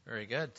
Very good.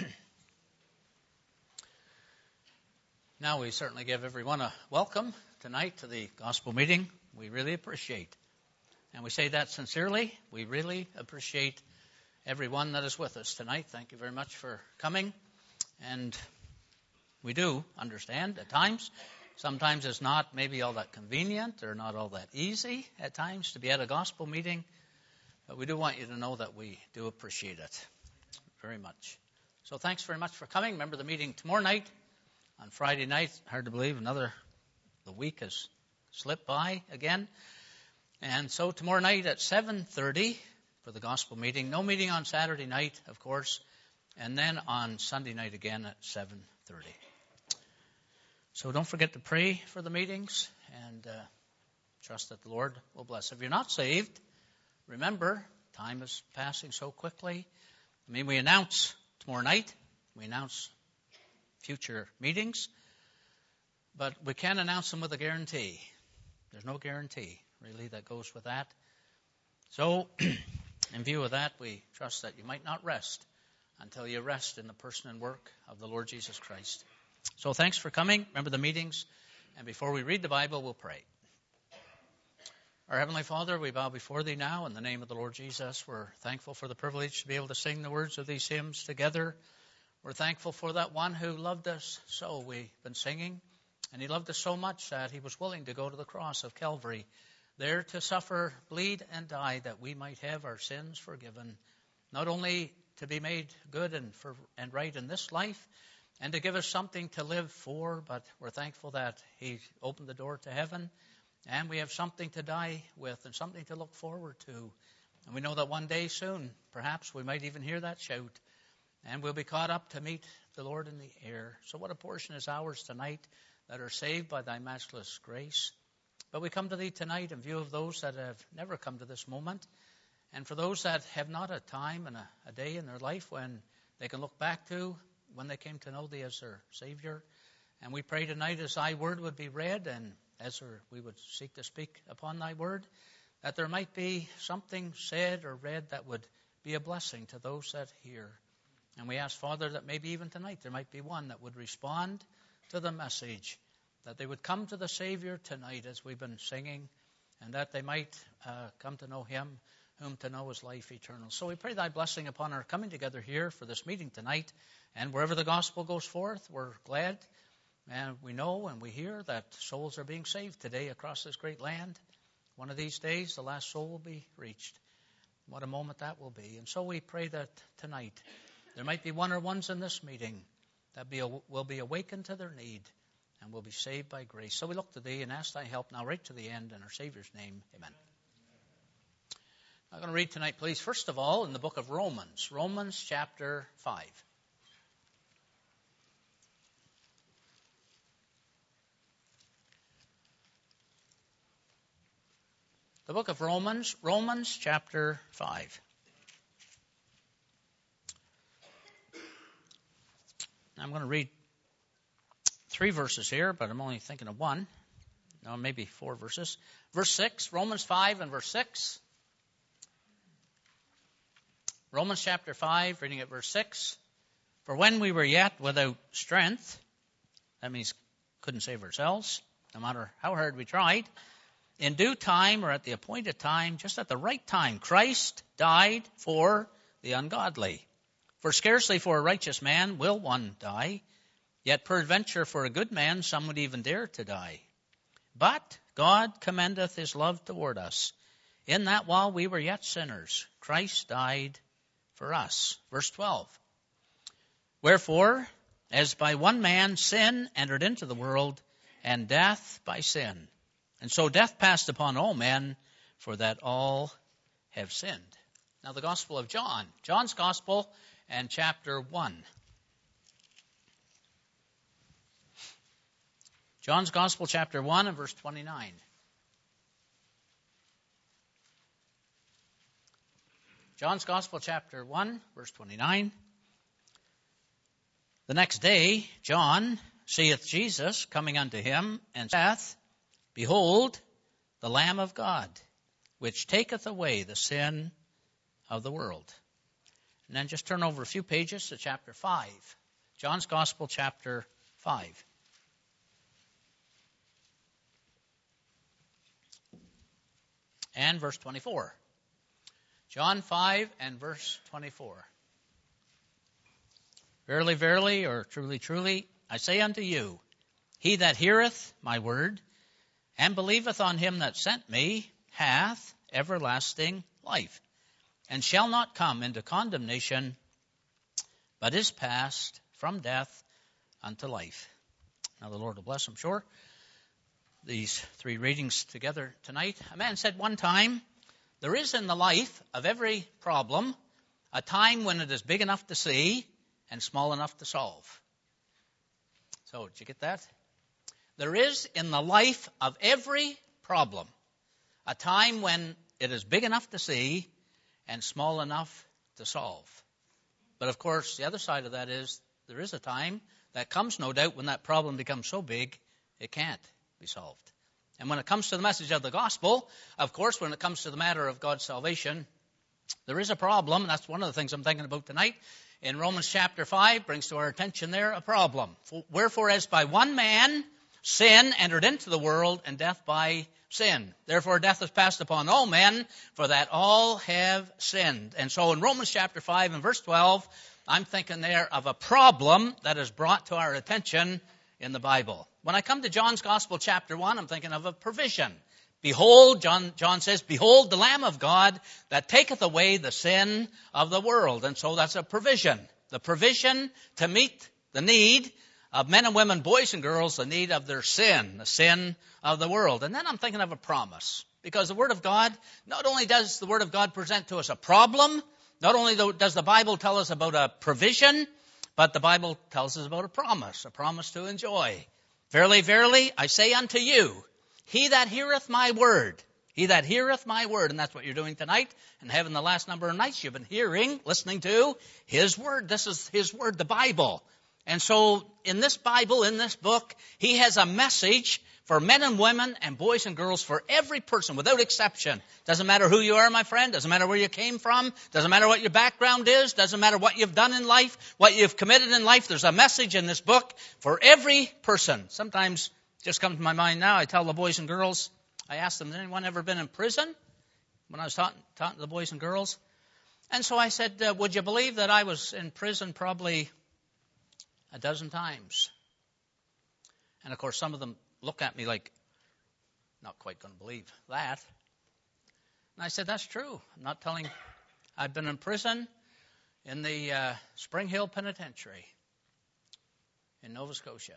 Now we certainly give everyone a welcome tonight to the gospel meeting. We really appreciate, and we say that sincerely, we really appreciate everyone that is with us tonight. Thank you very much for coming. And we do understand at times, sometimes it's not maybe all that convenient or not all that easy at times to be at a gospel meeting, but we do want you to know that we do appreciate it very much. So thanks very much for coming. Remember the meeting tomorrow night on Friday night. Hard to believe the week has slipped by again. And so tomorrow night at 7:30 for the gospel meeting. No meeting on Saturday night, of course. And then on Sunday night again at 7:30. So don't forget to pray for the meetings and trust that the Lord will bless. If you're not saved, remember, time is passing so quickly. We announce tomorrow night, we announce future meetings, but we can't announce them with a guarantee. There's no guarantee, really, that goes with that. So, in view of that, we trust that you might not rest until you rest in the person and work of the Lord Jesus Christ. So, thanks for coming. Remember the meetings. And before we read the Bible, we'll pray. Our Heavenly Father, we bow before Thee now in the name of the Lord Jesus. We're thankful for the privilege to be able to sing the words of these hymns together. We're thankful for that one who loved us so. We've been singing, and He loved us so much that He was willing to go to the cross of Calvary, there to suffer, bleed, and die that we might have our sins forgiven, not only to be made good and right in this life, and to give us something to live for, but we're thankful that He opened the door to heaven. And we have something to die with and something to look forward to. And we know that one day soon, perhaps we might even hear that shout. And we'll be caught up to meet the Lord in the air. So what a portion is ours tonight that are saved by Thy matchless grace. But we come to Thee tonight in view of those that have never come to this moment. And for those that have not a time and a day in their life when they can look back to when they came to know Thee as their Savior. And we pray tonight as Thy word would be read and as we would seek to speak upon Thy word, that there might be something said or read that would be a blessing to those that hear. And we ask, Father, that maybe even tonight there might be one that would respond to the message, that they would come to the Savior tonight as we've been singing, and that they might come to know Him, whom to know is life eternal. So we pray Thy blessing upon our coming together here for this meeting tonight, and wherever the gospel goes forth, we're glad. And we know and we hear that souls are being saved today across this great land. One of these days, the last soul will be reached. What a moment that will be. And so we pray that tonight there might be one or ones in this meeting that will be awakened to their need and will be saved by grace. So we look to Thee and ask Thy help now right to the end in our Savior's name. Amen. I'm going to read tonight, please, first of all, in the book of Romans. Romans chapter 5. The book of Romans, Romans chapter 5. I'm going to read 3 verses here, but I'm only thinking of one. No, maybe 4 verses. Verse 6, Romans 5 and verse 6. Romans chapter 5, reading at verse 6. For when we were yet without strength, that means couldn't save ourselves, no matter how hard we tried, in due time or at the appointed time, just at the right time, Christ died for the ungodly. For scarcely for a righteous man will one die, yet peradventure for a good man some would even dare to die. But God commendeth His love toward us, in that while we were yet sinners, Christ died for us. Verse 12. Wherefore, as by one man sin entered into the world, and death by sin. And so death passed upon all men, for that all have sinned. Now the Gospel of John. John's Gospel and chapter 1. John's Gospel chapter 1 and verse 29. John's Gospel chapter 1, verse 29. The next day John seeth Jesus coming unto him, and saith, Behold, the Lamb of God, which taketh away the sin of the world. And then just turn over a few pages to chapter 5. John's Gospel, chapter 5. And verse 24. John 5 and verse 24. Verily, verily, or truly, truly, I say unto you, he that heareth my word, and believeth on him that sent me, hath everlasting life, and shall not come into condemnation, but is passed from death unto life. Now the Lord will bless, I'm sure, these three readings together tonight. A man said one time, there is in the life of every problem a time when it is big enough to see and small enough to solve. So, did you get that? There is in the life of every problem a time when it is big enough to see and small enough to solve. But of course, the other side of that is there is a time that comes, no doubt, when that problem becomes so big it can't be solved. And when it comes to the message of the gospel, of course, when it comes to the matter of God's salvation, there is a problem. That's one of the things I'm thinking about tonight. In Romans chapter 5, brings to our attention there a problem. Wherefore, as by one man sin entered into the world, and death by sin. Therefore, death is passed upon all men, for that all have sinned. And so in Romans chapter 5 and verse 12, I'm thinking there of a problem that is brought to our attention in the Bible. When I come to John's Gospel chapter 1, I'm thinking of a provision. Behold, John says, behold the Lamb of God that taketh away the sin of the world. And so that's a provision. The provision to meet the need of men and women, boys and girls, the need of their sin, the sin of the world. And then I'm thinking of a promise. Because the Word of God, not only does the Word of God present to us a problem, not only does the Bible tell us about a provision, but the Bible tells us about a promise to enjoy. Verily, verily, I say unto you, he that heareth my word, and that's what you're doing tonight, and having the last number of nights you've been hearing, listening to his word. This is his word, the Bible. And so in this Bible, in this book, he has a message for men and women and boys and girls, for every person without exception. Doesn't matter who you are, my friend. Doesn't matter where you came from. Doesn't matter what your background is. Doesn't matter what you've done in life, what you've committed in life. There's a message in this book for every person. Sometimes just comes to my mind now, I tell the boys and girls, I ask them, has anyone ever been in prison? When I was talking to the boys and girls. And so I said, would you believe that I was in prison probably a dozen times? And of course, some of them look at me like, not quite going to believe that. And I said, that's true. I'm not telling. I've been in prison in the Spring Hill Penitentiary in Nova Scotia.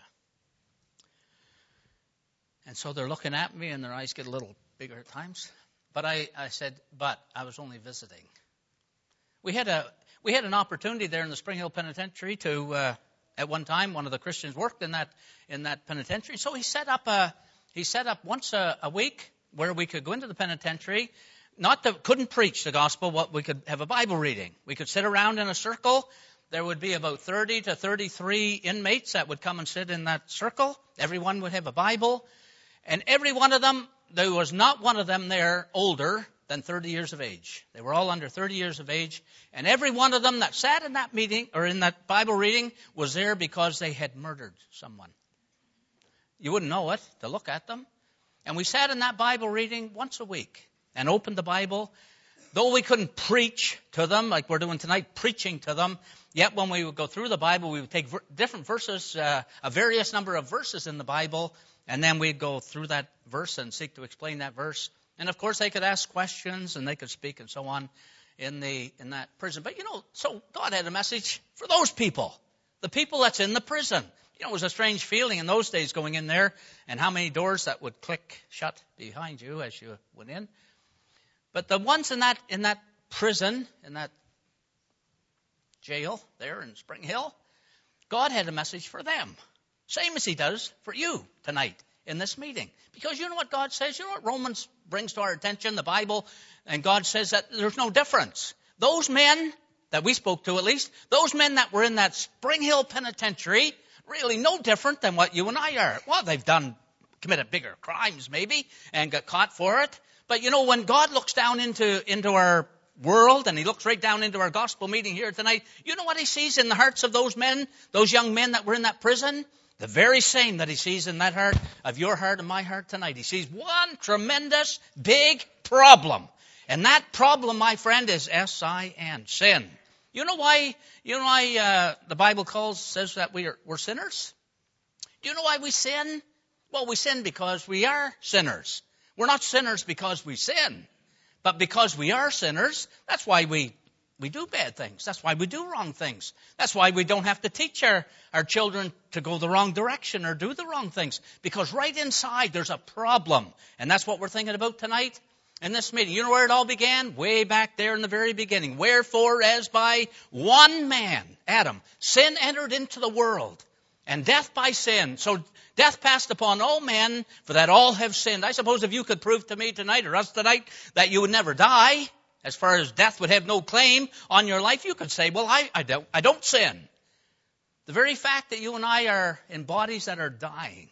And so they're looking at me and their eyes get a little bigger at times. But I said, but I was only visiting. We had an opportunity there in the Spring Hill Penitentiary to, at one time, one of the Christians worked in that penitentiary. So he set up once a week where we could go into the penitentiary. Couldn't preach the gospel, we could have a Bible reading. We could sit around in a circle. There would be about 30 to 33 inmates that would come and sit in that circle. Everyone would have a Bible. And every one of them, there was not one of them there older than 30 years of age. They were all under 30 years of age. And every one of them that sat in that meeting or in that Bible reading was there because they had murdered someone. You wouldn't know it to look at them. And we sat in that Bible reading once a week and opened the Bible. Though we couldn't preach to them like we're doing tonight, preaching to them, yet when we would go through the Bible, we would take different verses, a various number of verses in the Bible, and then we'd go through that verse and seek to explain that verse. And of course, they could ask questions and they could speak and so on in that prison. But so God had a message for those people, the people that's in the prison. It was a strange feeling in those days going in there, and how many doors that would click shut behind you as you went in. But the ones in that prison, in that jail there in Spring Hill, God had a message for them. Same as he does for you tonight in this meeting. Because you know what God says? You know what Romans brings to our attention, the Bible? And God says that there's no difference. Those men that we spoke to at least, those men that were in that Spring Hill Penitentiary, really no different than what you and I are. Well, they've committed bigger crimes maybe and got caught for it. But when God looks down into our world, and he looks right down into our gospel meeting here tonight, you know what he sees in the hearts of those men, those young men that were in that prison? The very same that he sees in that heart of your heart and my heart tonight. He sees one tremendous big problem. And that problem, my friend, is S-I-N, sin. You know why the Bible says that we're sinners? Do you know why we sin? Well, we sin because we are sinners. We're not sinners because we sin, but because we are sinners. That's why we do bad things. That's why we do wrong things. That's why we don't have to teach our children to go the wrong direction or do the wrong things. Because right inside there's a problem. And that's what we're thinking about tonight in this meeting. You know where it all began? Way back there in the very beginning. Wherefore, as by one man, Adam, sin entered into the world, and death by sin. So death passed upon all men, for that all have sinned. I suppose if you could prove to me tonight or us tonight that you would never die, as far as death would have no claim on your life, you could say, well, I don't sin. The very fact that you and I are in bodies that are dying,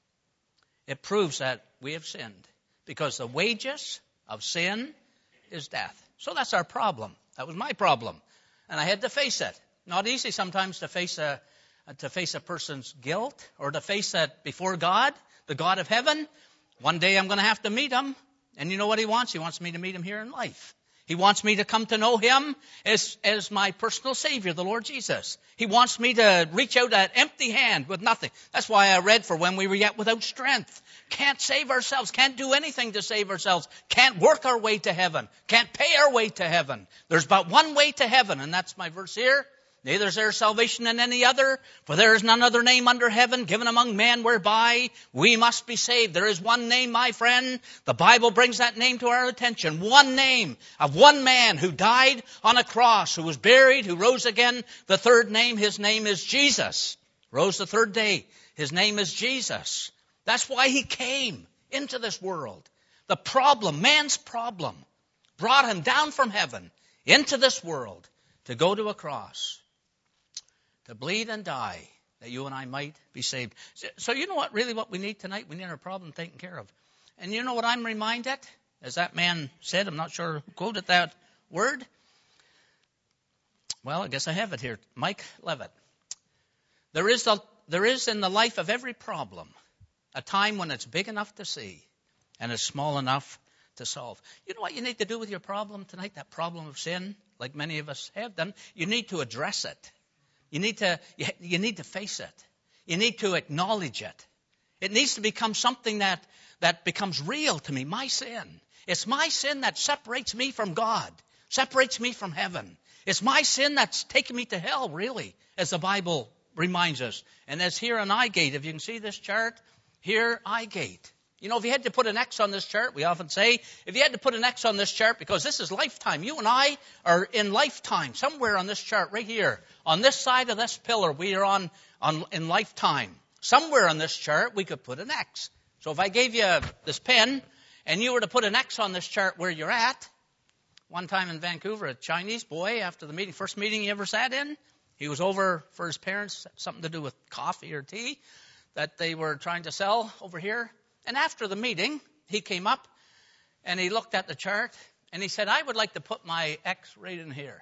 it proves that we have sinned. Because the wages of sin is death. So that's our problem. That was my problem. And I had to face it. Not easy sometimes to face a person's guilt or to face that before God, the God of heaven. One day I'm going to have to meet him. And you know what he wants? He wants me to meet him here in life. He wants me to come to know him as my personal Savior, the Lord Jesus. He wants me to reach out an empty hand with nothing. That's why I read, for when we were yet without strength. Can't save ourselves, can't do anything to save ourselves, can't work our way to heaven, can't pay our way to heaven. There's but one way to heaven, and that's my verse here. Neither is there salvation in any other, for there is none other name under heaven given among men whereby we must be saved. There is one name, my friend. The Bible brings that name to our attention. One name of one man who died on a cross, who was buried, who rose again. The third name, his name is Jesus. Rose the third day. His name is Jesus. That's why he came into this world. The problem, man's problem, brought him down from heaven into this world to go to a cross, to bleed and die, that you and I might be saved. So you know what we need tonight? We need our problem taken care of. And you know what I'm reminded? As that man said, I'm not sure who quoted that word. Well, I guess I have it here. Mike Levitt. There is in the life of every problem a time when it's big enough to see and it's small enough to solve. You know what you need to do with your problem tonight, that problem of sin, like many of us have done? You need to address it. You need to face it. You need to acknowledge it. It needs to become something that becomes real to me, my sin. It's my sin that separates me from God, separates me from heaven. It's my sin that's taken me to hell, really, as the Bible reminds us. And as here on I-Gate, if you can see this chart, here I-Gate. You know, if you had to put an X on this chart, we often say, if you had to put an X on this chart, because this is lifetime. You and I are in lifetime, somewhere on this chart, right here. On this side of this pillar, we are in lifetime. Somewhere on this chart, we could put an X. So if I gave you this pen, and you were to put an X on this chart where you're at, one time in Vancouver, a Chinese boy, after the meeting, first meeting he ever sat in, he was over for his parents, something to do with coffee or tea that they were trying to sell over here. And after the meeting, he came up and he looked at the chart and he said, I would like to put my X right in here.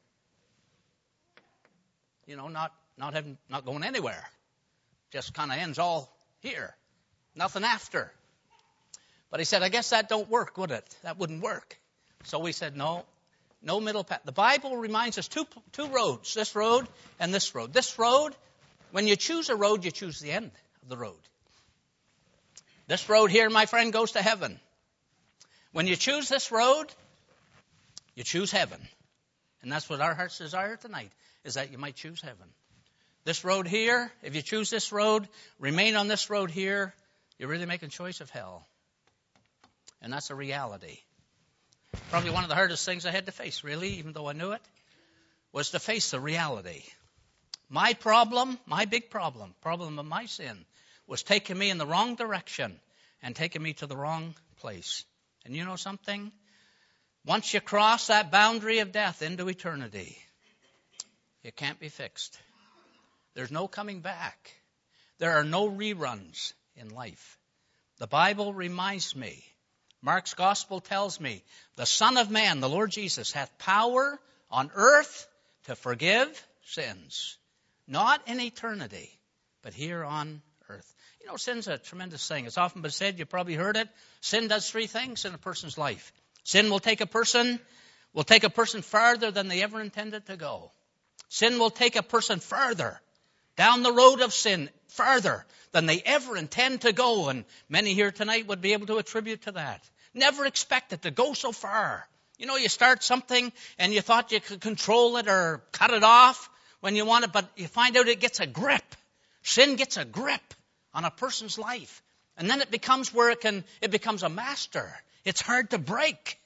You know, not going anywhere. Just kind of ends all here. Nothing after. But he said, I guess that don't work, would it? That wouldn't work. So we said, no middle path. The Bible reminds us two roads, this road and this road. This road, when you choose a road, you choose the end of the road. This road here, my friend, goes to heaven. When you choose this road, you choose heaven. And that's what our heart's desire tonight, is that you might choose heaven. This road here, if you choose this road, remain on this road here, you're really making choice of hell. And that's a reality. Probably one of the hardest things I had to face, really, even though I knew it, was to face the reality. My problem, my big problem of my sin, was taking me in the wrong direction and taking me to the wrong place. And you know something? Once you cross that boundary of death into eternity, it can't be fixed. There's no coming back. There are no reruns in life. The Bible reminds me Mark's gospel tells me the Son of Man, the Lord Jesus, hath power on earth to forgive sins. Not in eternity, but here on earth. You know, sin's a tremendous thing. It's often been said, you've probably heard it. Sin does three things in a person's life. Sin will take a person farther than they ever intended to go. Sin will take a person further, down the road of sin, farther than they ever intend to go. And many here tonight would be able to attribute to that. Never expect it to go so far. You know, you start something and you thought you could control it or cut it off when you want it, but you find out it gets a grip. Sin gets a grip on a person's life. And then it becomes where it becomes a master. It's hard to break.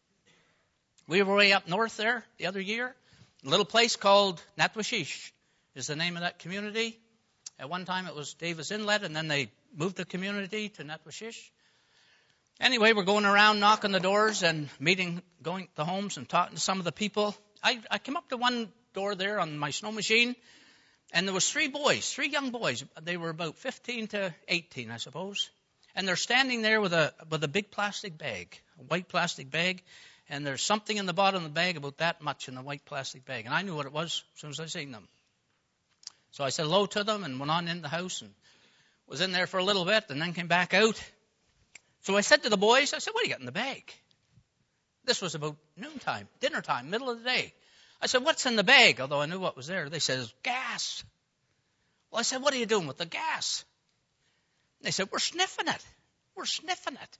We were way up north there the other year. A little place called Natwashish is the name of that community. At one time it was Davis Inlet, and then they moved the community to Natwashish. Anyway, we're going around knocking the doors and going to homes and talking to some of the people. I came up to one door there on my snow machine, and there was three young boys. They were about 15 to 18, I suppose. And they're standing there with a big plastic bag, a white plastic bag. And there's something in the bottom of the bag about that much in the white plastic bag. And I knew what it was as soon as I seen them. So I said hello to them and went on in the house and was in there for a little bit and then came back out. So I said to the boys, I said, what do you got in the bag? This was about noontime, dinner time, middle of the day. I said, what's in the bag? Although I knew what was there. They said, gas. Well, I said, what are you doing with the gas? They said, we're sniffing it. We're sniffing it.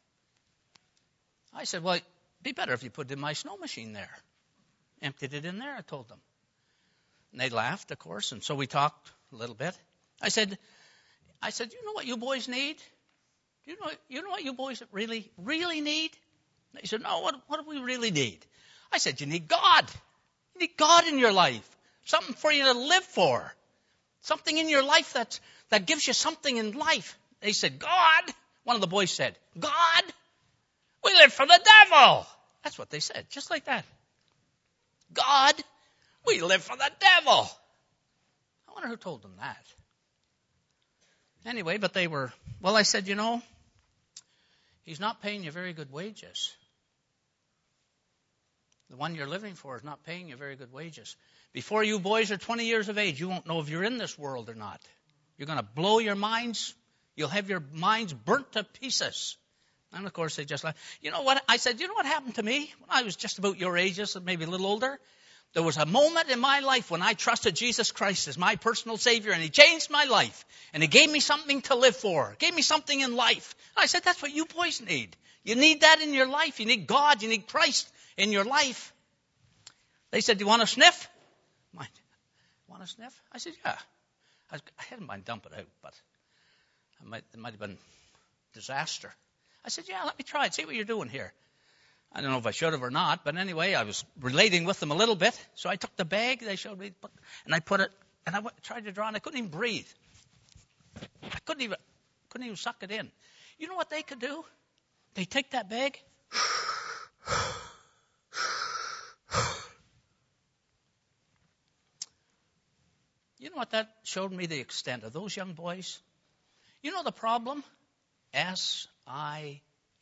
I said, well, it'd be better if you put it in my snow machine there. Emptied it in there, I told them. And they laughed, of course, and so we talked a little bit. I said, you know what you boys need? You know what you boys really, really need? They said, no, what do we really need? I said, you need God. You need God in your life. Something for you to live for. Something in your life that gives you something in life. They said, God. One of the boys said, God? We live for the devil. That's what they said, just like that. God? We live for the devil. I wonder who told them that. Anyway, but I said, you know, he's not paying you very good wages. The one you're living for is not paying you very good wages. Before you boys are 20 years of age, you won't know if you're in this world or not. You're going to blow your minds. You'll have your minds burnt to pieces. And of course, they just laughed. You know what? I said, you know what happened to me when I was just about your age, just maybe a little older? There was a moment in my life when I trusted Jesus Christ as my personal Savior, and He changed my life. And He gave me something to live for. Gave me something in life. And I said, that's what you boys need. You need that in your life. You need God. You need Christ in your life. They said, do you want to sniff? Want to sniff? I said, yeah. I hadn't mind dumping it out, but it might have been disaster. I said, yeah, let me try it. See what you're doing here. I don't know if I should have or not, but anyway, I was relating with them a little bit. So I took the bag they showed me, and I put it, and I tried to draw, and I couldn't even breathe. I couldn't even suck it in. You know what they could do? They take that bag. You know what that showed me the extent of those young boys? You know the problem? S-I-N.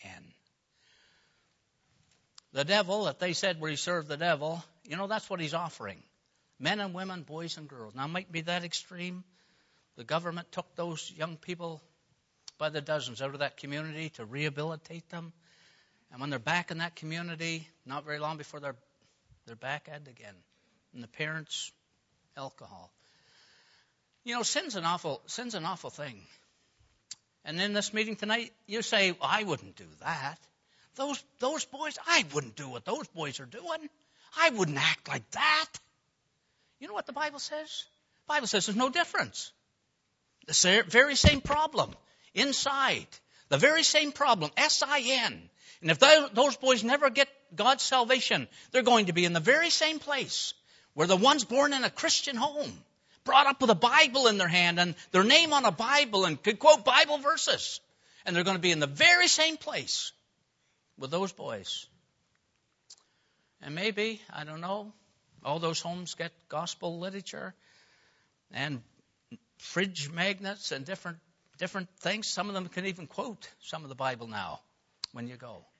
The devil, that they said where he served the devil, you know, that's what he's offering. Men and women, boys and girls. Now, it might be that extreme. The government took those young people by the dozens out of that community to rehabilitate them. And when they're back in that community, not very long before they're back at it again. And the parents, alcohol. You know, sin's an awful thing. And in this meeting tonight, you say, well, I wouldn't do that. Those boys, I wouldn't do what those boys are doing. I wouldn't act like that. You know what the Bible says? The Bible says there's no difference. The very same problem inside. The very same problem, S-I-N. And if those boys never get God's salvation, they're going to be in the very same place where the ones born in a Christian home, brought up with a Bible in their hand and their name on a Bible and could quote Bible verses. And they're going to be in the very same place with those boys. And maybe, I don't know, all those homes get gospel literature and fridge magnets and different things. Some of them can even quote some of the Bible now when you go.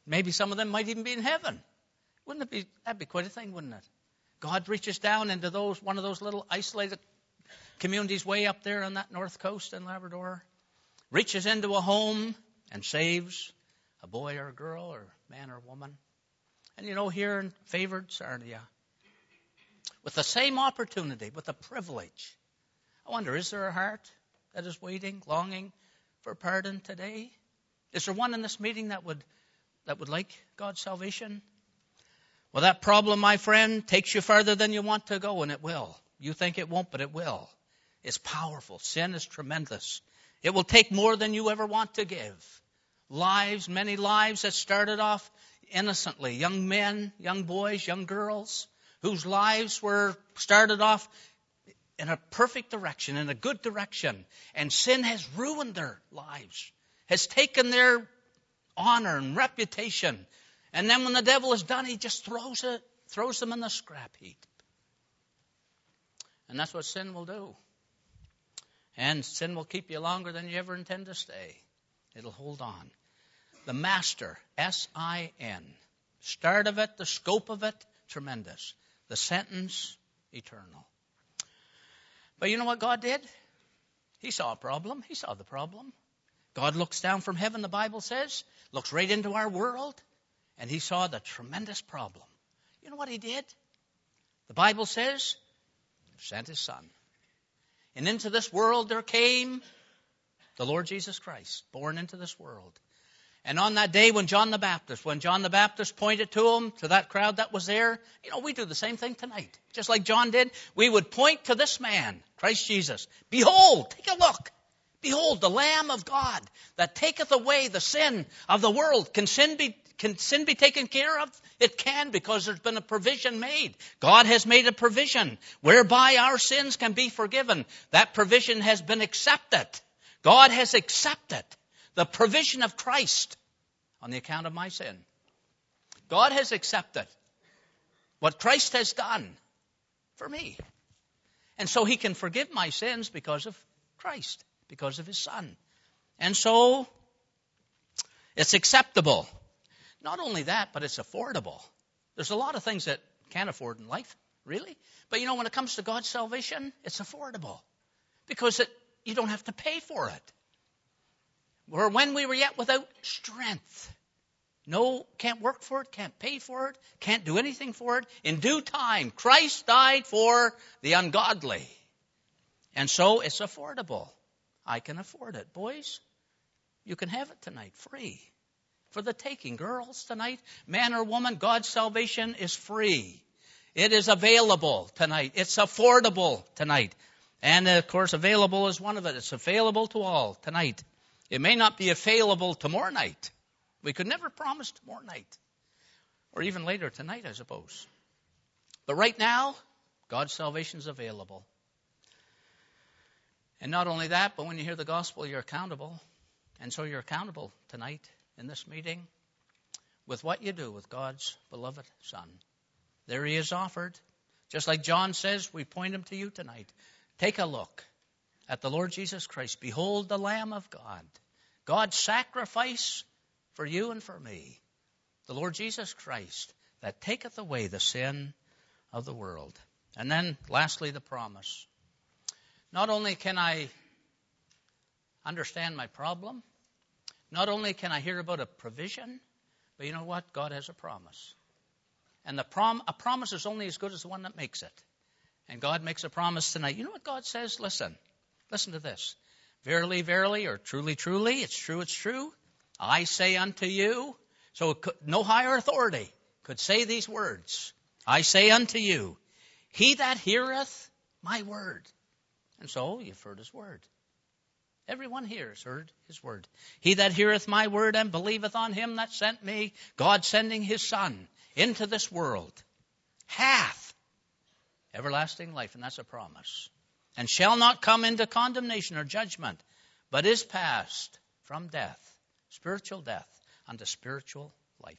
Maybe some of them might even be in heaven. Wouldn't it be? That'd be quite a thing, wouldn't it? God reaches down into one of those little isolated communities way up there on that north coast in Labrador, reaches into a home and saves a boy or a girl or man or woman. And here in favored Sarnia, with the same opportunity, with the privilege, I wonder, is there a heart that is waiting, longing for pardon today? Is there one in this meeting that would like God's salvation? Well, that problem, my friend, takes you further than you want to go, and it will. You think it won't, but it will. It's powerful. Sin is tremendous. It will take more than you ever want to give. Lives, many lives that started off innocently. Young men, young boys, young girls, whose lives were started off in a perfect direction, in a good direction. And sin has ruined their lives, has taken their honor and reputation. And then when the devil is done, he just throws them in the scrap heap. And that's what sin will do. And sin will keep you longer than you ever intend to stay. It'll hold on. The master, S-I-N. Start of it, the scope of it, tremendous. The sentence, eternal. But you know what God did? He saw a problem. He saw the problem. God looks down from heaven, the Bible says, looks right into our world, and he saw the tremendous problem. You know what he did? The Bible says, sent his son. And into this world there came the Lord Jesus Christ, born into this world. And on that day when John the Baptist pointed to him, to that crowd that was there, we do the same thing tonight. Just like John did, we would point to this man, Christ Jesus. Behold, take a look. Behold, the Lamb of God that taketh away the sin of the world. Can sin be taken care of? It can, because there's been a provision made. God has made a provision whereby our sins can be forgiven. That provision has been accepted. God has accepted the provision of Christ on the account of my sin. God has accepted what Christ has done for me. And so he can forgive my sins because of Christ, because of his son. And so it's acceptable. Not only that, but it's affordable. There's a lot of things that can't afford in life, really. But when it comes to God's salvation, it's affordable. Because you don't have to pay for it. Or when we were yet without strength. No, can't work for it, can't pay for it, can't do anything for it. In due time, Christ died for the ungodly. And so it's affordable. I can afford it. Boys, you can have it tonight, free. For the taking. Girls, tonight, man or woman, God's salvation is free. It is available tonight. It's affordable tonight. And of course, available is one of it. It's available to all tonight. It may not be available tomorrow night. We could never promise tomorrow night. Or even later tonight, I suppose. But right now, God's salvation is available. And not only that, but when you hear the gospel, you're accountable. And so you're accountable tonight in this meeting with what you do with God's beloved Son. There he is offered. Just like John says, we point him to you tonight. Take a look at the Lord Jesus Christ. Behold the Lamb of God. God's sacrifice for you and for me. The Lord Jesus Christ that taketh away the sin of the world. And then lastly, the promise. Not only can I understand my problem, not only can I hear about a provision, but you know what? God has a promise. And a promise is only as good as the one that makes it. And God makes a promise tonight. You know what God says? Listen to this. Verily, verily, or truly, truly, it's true, I say unto you. So no higher authority could say these words. I say unto you, he that heareth my word. And so you've heard his word. Everyone here has heard his word. He that heareth my word and believeth on him that sent me, God sending his Son into this world, hath everlasting life. And that's a promise. And shall not come into condemnation or judgment, but is passed from death, spiritual death, unto spiritual life.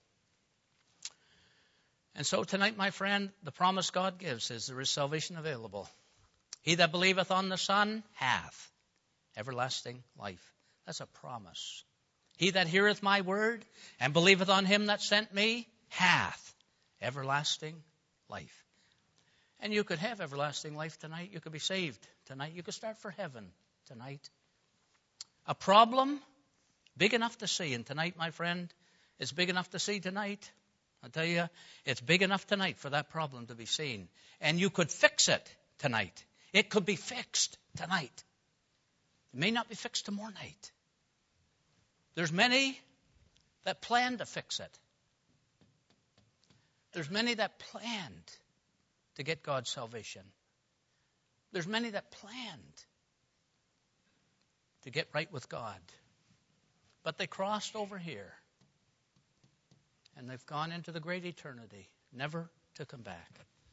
And so tonight, my friend, the promise God gives is there is salvation available. He that believeth on the Son hath everlasting life. That's a promise. He that heareth my word and believeth on him that sent me hath everlasting life. And you could have everlasting life tonight. You could be saved tonight. You could start for heaven tonight. A problem big enough to see. And tonight, my friend, it's big enough to see tonight. I'll tell you, it's big enough tonight for that problem to be seen. And you could fix it tonight. It could be fixed tonight. It may not be fixed tomorrow night. There's many that plan to fix it. There's many that planned to get God's salvation. There's many that planned to get right with God. But they crossed over here. And they've gone into the great eternity, never to come back.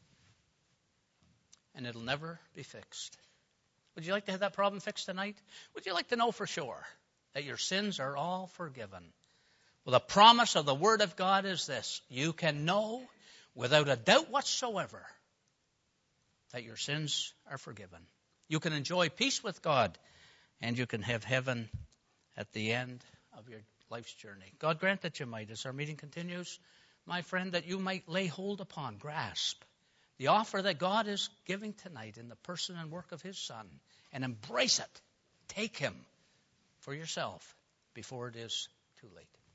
And it'll never be fixed. Would you like to have that problem fixed tonight? Would you like to know for sure that your sins are all forgiven? Well, the promise of the Word of God is this. You can know without a doubt whatsoever that your sins are forgiven. You can enjoy peace with God, and you can have heaven at the end of your life's journey. God grant that you might, as our meeting continues, my friend, that you might lay hold upon, grasp the offer that God is giving tonight in the person and work of his Son, and embrace it. Take him for yourself before it is too late.